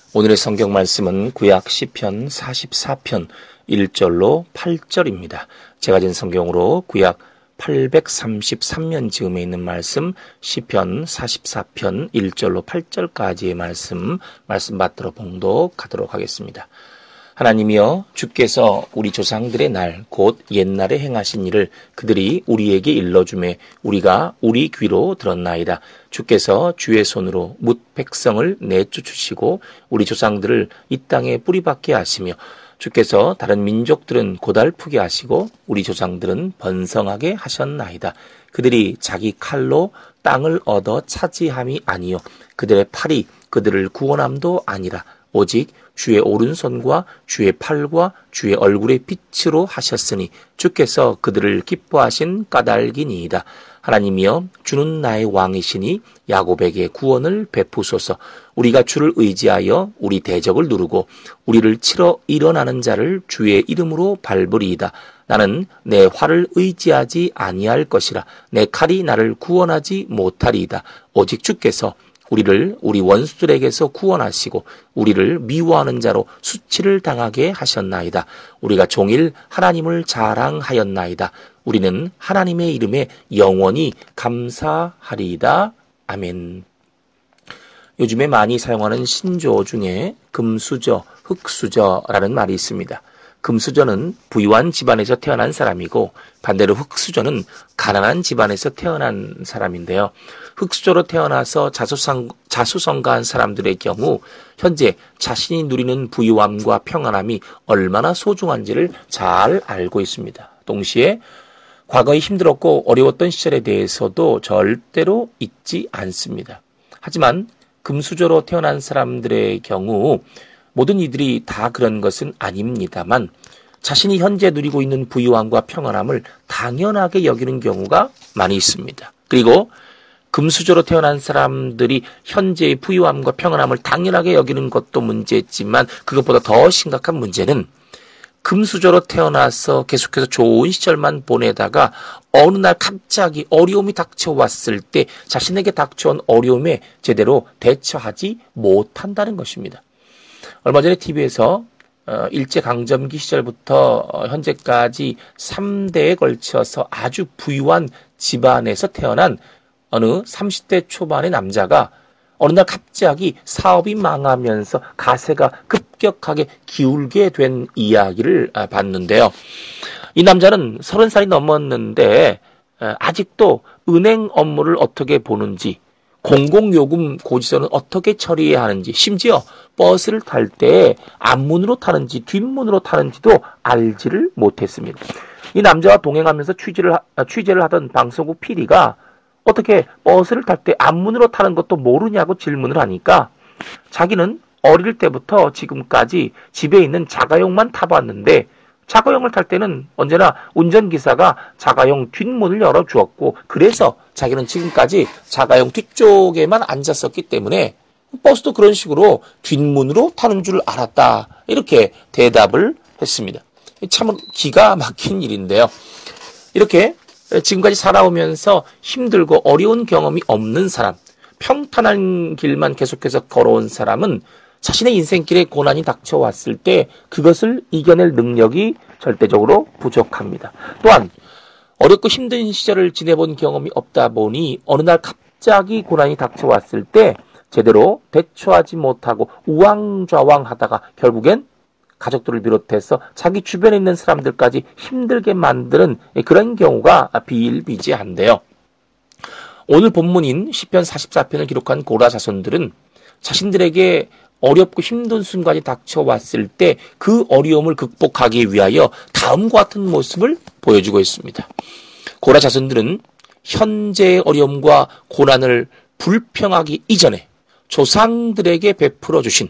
오늘의 성경 말씀은 구약 시편 44편 1절로 8절입니다. 제가 진 성경으로 구약 833면 즈음에 있는 말씀 시편 44편 1절로 8절까지의 말씀 받들어 봉독하도록 하겠습니다. 하나님이여, 주께서 우리 조상들의 날 곧 옛날에 행하신 일을 그들이 우리에게 일러주매 우리가 우리 귀로 들었나이다. 주께서 주의 손으로 뭇 백성을 내쫓으시고 우리 조상들을 이 땅에 뿌리박게 하시며 주께서 다른 민족들은 고달프게 하시고 우리 조상들은 번성하게 하셨나이다. 그들이 자기 칼로 땅을 얻어 차지함이 아니요 그들의 팔이 그들을 구원함도 아니라 오직 주의 오른손과 주의 팔과 주의 얼굴의 빛으로 하셨으니 주께서 그들을 기뻐하신 까닭이니이다. 하나님이여, 주는 나의 왕이시니 야곱에게 구원을 베푸소서. 우리가 주를 의지하여 우리 대적을 누르고 우리를 치러 일어나는 자를 주의 이름으로 밟으리이다. 나는 내 활을 의지하지 아니할 것이라. 내 칼이 나를 구원하지 못하리이다. 오직 주께서 우리를 우리 원수들에게서 구원하시고 우리를 미워하는 자로 수치를 당하게 하셨나이다. 우리가 종일 하나님을 자랑하였나이다. 우리는 하나님의 이름에 영원히 감사하리이다. 아멘. 요즘에 많이 사용하는 신조어 중에 금수저, 흙수저라는 말이 있습니다. 금수저는 부유한 집안에서 태어난 사람이고 반대로 흙수저는 가난한 집안에서 태어난 사람인데요. 흙수저로 태어나서 자수성가한 사람들의 경우 현재 자신이 누리는 부유함과 평안함이 얼마나 소중한지를 잘 알고 있습니다. 동시에 과거에 힘들었고 어려웠던 시절에 대해서도 절대로 잊지 않습니다. 하지만 금수저로 태어난 사람들의 경우 모든 이들이 다 그런 것은 아닙니다만 자신이 현재 누리고 있는 부유함과 평안함을 당연하게 여기는 경우가 많이 있습니다. 그리고 금수저로 태어난 사람들이 현재의 부유함과 평안함을 당연하게 여기는 것도 문제지만 그것보다 더 심각한 문제는 금수저로 태어나서 계속해서 좋은 시절만 보내다가 어느 날 갑자기 어려움이 닥쳐왔을 때 자신에게 닥쳐온 어려움에 제대로 대처하지 못한다는 것입니다. 얼마 전에 TV에서 일제강점기 시절부터 현재까지 3대에 걸쳐서 아주 부유한 집안에서 태어난 어느 30대 초반의 남자가 어느 날 갑자기 사업이 망하면서 가세가 급격하게 기울게 된 이야기를 봤는데요. 이 남자는 30살이 넘었는데 아직도 은행 업무를 어떻게 보는지, 공공요금 고지서는 어떻게 처리해야 하는지, 심지어 버스를 탈 때 앞문으로 타는지 뒷문으로 타는지도 알지를 못했습니다. 이 남자와 동행하면서 취재를 하던 방송국 PD가 어떻게 버스를 탈 때 앞문으로 타는 것도 모르냐고 질문을 하니까 자기는 어릴 때부터 지금까지 집에 있는 자가용만 타봤는데 자가용을 탈 때는 언제나 운전기사가 자가용 뒷문을 열어주었고 그래서 자기는 지금까지 자가용 뒤쪽에만 앉았었기 때문에 버스도 그런 식으로 뒷문으로 타는 줄 알았다. 이렇게 대답을 했습니다. 참 기가 막힌 일인데요. 이렇게 지금까지 살아오면서 힘들고 어려운 경험이 없는 사람, 평탄한 길만 계속해서 걸어온 사람은 자신의 인생길에 고난이 닥쳐왔을 때 그것을 이겨낼 능력이 절대적으로 부족합니다. 또한 어렵고 힘든 시절을 지내본 경험이 없다 보니 어느 날 갑자기 고난이 닥쳐왔을 때 제대로 대처하지 못하고 우왕좌왕하다가 결국엔 가족들을 비롯해서 자기 주변에 있는 사람들까지 힘들게 만드는 그런 경우가 비일비재한데요. 오늘 본문인 시편 44편을 기록한 고라 자손들은 자신들에게 어렵고 힘든 순간이 닥쳐왔을 때 그 어려움을 극복하기 위하여 다음과 같은 모습을 보여주고 있습니다. 고라 자손들은 현재의 어려움과 고난을 불평하기 이전에 조상들에게 베풀어 주신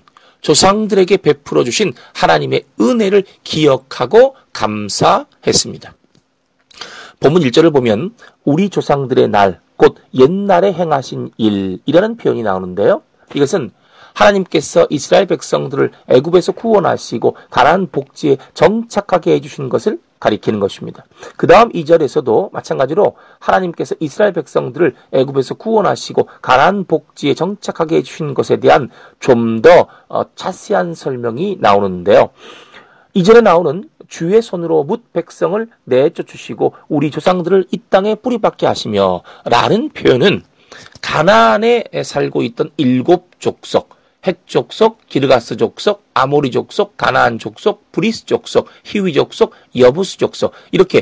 하나님의 은혜를 기억하고 감사했습니다. 본문 1절을 보면 우리 조상들의 날, 곧 옛날에 행하신 일이라는 표현이 나오는데요. 이것은 하나님께서 이스라엘 백성들을 애굽에서 구원하시고 가나안 복지에 정착하게 해주신 것을 가리키는 것입니다. 그 다음 2절에서도 마찬가지로 하나님께서 이스라엘 백성들을 애굽에서 구원하시고 가나안 복지에 정착하게 해주신 것에 대한 좀 더 자세한 설명이 나오는데요. 이전에 나오는 주의 손으로 뭇 백성을 내쫓으시고 우리 조상들을 이 땅에 뿌리박게 하시며 라는 표현은 가나안에 살고 있던 7족속, 헷 족속, 기르가스 족속, 아모리 족속, 가나안 족속, 브리스 족속, 히위 족속, 여부스 족속 이렇게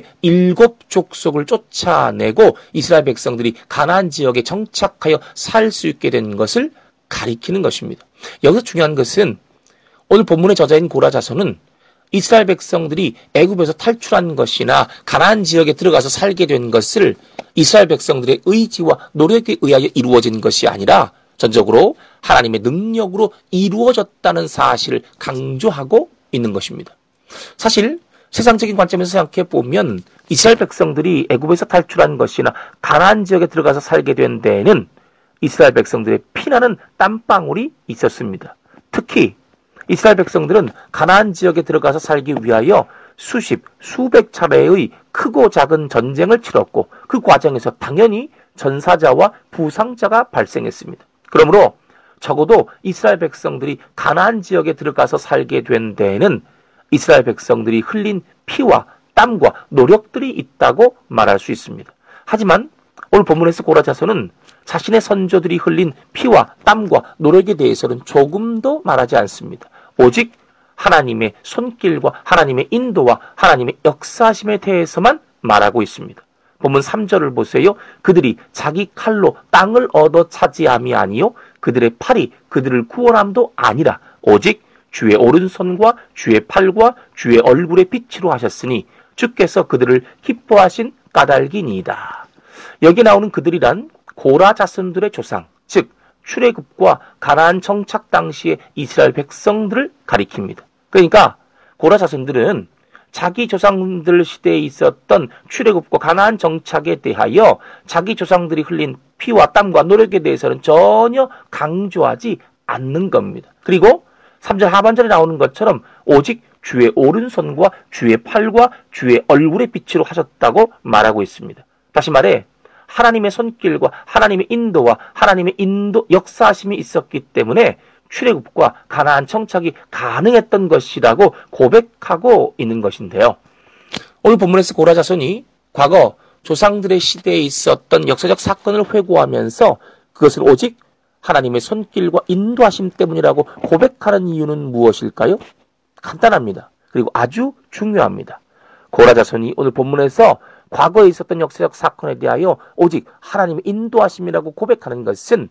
7족속을 쫓아내고 이스라엘 백성들이 가나안 지역에 정착하여 살 수 있게 된 것을 가리키는 것입니다. 여기서 중요한 것은 오늘 본문의 저자인 고라 자손은 이스라엘 백성들이 애굽에서 탈출한 것이나 가나안 지역에 들어가서 살게 된 것을 이스라엘 백성들의 의지와 노력에 의하여 이루어진 것이 아니라 전적으로 하나님의 능력으로 이루어졌다는 사실을 강조하고 있는 것입니다. 사실 세상적인 관점에서 생각해 보면 이스라엘 백성들이 애굽에서 탈출한 것이나 가나안 지역에 들어가서 살게 된 데에는 이스라엘 백성들의 피나는 땀방울이 있었습니다. 특히 이스라엘 백성들은 가나안 지역에 들어가서 살기 위하여 수백 차례의 크고 작은 전쟁을 치렀고 그 과정에서 당연히 전사자와 부상자가 발생했습니다. 그러므로 적어도 이스라엘 백성들이 가나안 지역에 들어가서 살게 된 데에는 이스라엘 백성들이 흘린 피와 땀과 노력들이 있다고 말할 수 있습니다. 하지만 오늘 본문에서 고라 자손은 자신의 선조들이 흘린 피와 땀과 노력에 대해서는 조금도 말하지 않습니다. 오직 하나님의 손길과 하나님의 인도와 하나님의 역사심에 대해서만 말하고 있습니다. 본문 3절을 보세요. 그들이 자기 칼로 땅을 얻어 차지함이 아니요 그들의 팔이 그들을 구원함도 아니라 오직 주의 오른손과 주의 팔과 주의 얼굴의 빛으로 하셨으니 주께서 그들을 기뻐하신 까닭이니이다. 여기 나오는 그들이란 고라 자손들의 조상, 즉 출애굽과 가나안 정착 당시의 이스라엘 백성들을 가리킵니다. 그러니까 고라 자손들은 자기 조상들 시대에 있었던 출애굽과 가나안 정착에 대하여 자기 조상들이 흘린 피와 땀과 노력에 대해서는 전혀 강조하지 않는 겁니다. 그리고 3절 하반절에 나오는 것처럼 오직 주의 오른손과 주의 팔과 주의 얼굴의 빛으로 하셨다고 말하고 있습니다. 다시 말해 하나님의 손길과 하나님의 인도와 하나님의 역사심이 있었기 때문에 출애굽과 가나안 정착이 가능했던 것이라고 고백하고 있는 것인데요. 오늘 본문에서 고라 자손이 과거 조상들의 시대에 있었던 역사적 사건을 회고하면서 그것을 오직 하나님의 손길과 인도하심 때문이라고 고백하는 이유는 무엇일까요? 간단합니다. 그리고 아주 중요합니다. 고라 자손이 오늘 본문에서 과거에 있었던 역사적 사건에 대하여 오직 하나님의 인도하심이라고 고백하는 것은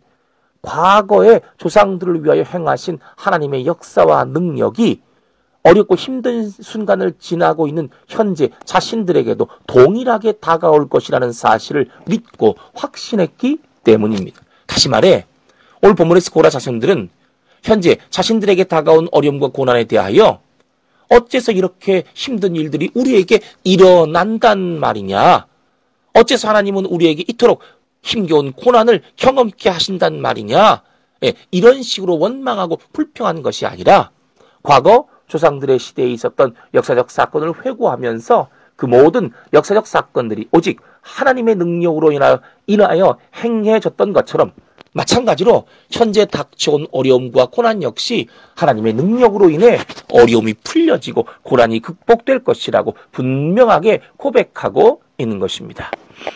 과거의 조상들을 위하여 행하신 하나님의 역사와 능력이 어렵고 힘든 순간을 지나고 있는 현재 자신들에게도 동일하게 다가올 것이라는 사실을 믿고 확신했기 때문입니다. 다시 말해 오늘 본문에서 고라 자손들은 현재 자신들에게 다가온 어려움과 고난에 대하여 어째서 이렇게 힘든 일들이 우리에게 일어난단 말이냐? 어째서 하나님은 우리에게 이토록 힘겨운 고난을 경험케 하신단 말이냐? 이런 식으로 원망하고 불평하는 것이 아니라 과거 조상들의 시대에 있었던 역사적 사건을 회고하면서 그 모든 역사적 사건들이 오직 하나님의 능력으로 인하여 행해졌던 것처럼 마찬가지로 현재 닥쳐온 어려움과 고난 역시 하나님의 능력으로 인해 어려움이 풀려지고 고난이 극복될 것이라고 분명하게 고백하고 있는 것입니다.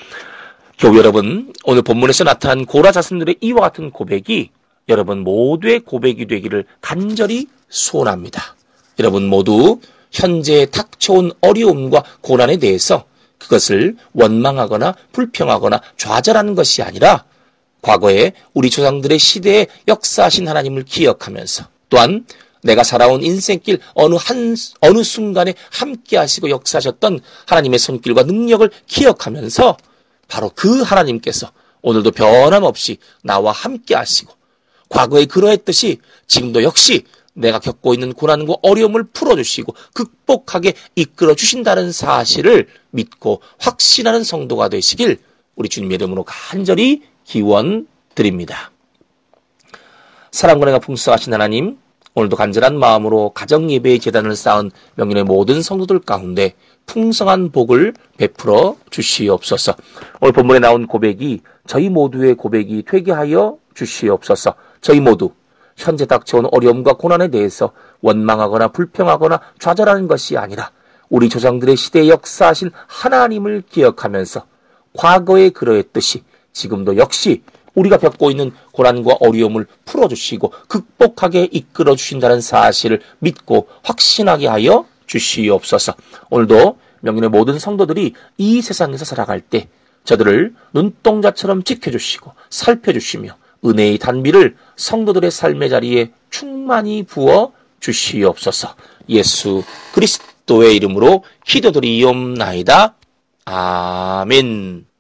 교우 여러분, 오늘 본문에서 나타난 고라 자손들의 이와 같은 고백이 여러분 모두의 고백이 되기를 간절히 소원합니다. 여러분 모두 현재 닥쳐온 어려움과 고난에 대해서 그것을 원망하거나 불평하거나 좌절하는 것이 아니라 과거에 우리 조상들의 시대에 역사하신 하나님을 기억하면서 또한 내가 살아온 인생길 어느 순간에 함께 하시고 역사하셨던 하나님의 손길과 능력을 기억하면서 바로 그 하나님께서 오늘도 변함없이 나와 함께 하시고 과거에 그러했듯이 지금도 역시 내가 겪고 있는 고난과 어려움을 풀어주시고 극복하게 이끌어 주신다는 사실을 믿고 확신하는 성도가 되시길 우리 주님의 이름으로 간절히 기원 드립니다. 사랑과 은혜가 풍성하신 하나님, 오늘도 간절한 마음으로 가정예배의 재단을 쌓은 명인의 모든 성도들 가운데 풍성한 복을 베풀어 주시옵소서. 오늘 본문에 나온 고백이 저희 모두의 고백이 되게 하여 주시옵소서. 저희 모두 현재 닥쳐온 어려움과 고난에 대해서 원망하거나 불평하거나 좌절하는 것이 아니라 우리 조상들의 시대에 역사하신 하나님을 기억하면서 과거에 그러했듯이 지금도 역시 우리가 겪고 있는 고난과 어려움을 풀어주시고 극복하게 이끌어 주신다는 사실을 믿고 확신하게 하여 주시옵소서. 오늘도 명인의 모든 성도들이 이 세상에서 살아갈 때 저들을 눈동자처럼 지켜주시고 살펴주시며 은혜의 단비를 성도들의 삶의 자리에 충만히 부어 주시옵소서. 예수 그리스도의 이름으로 기도드리옵나이다. 아멘.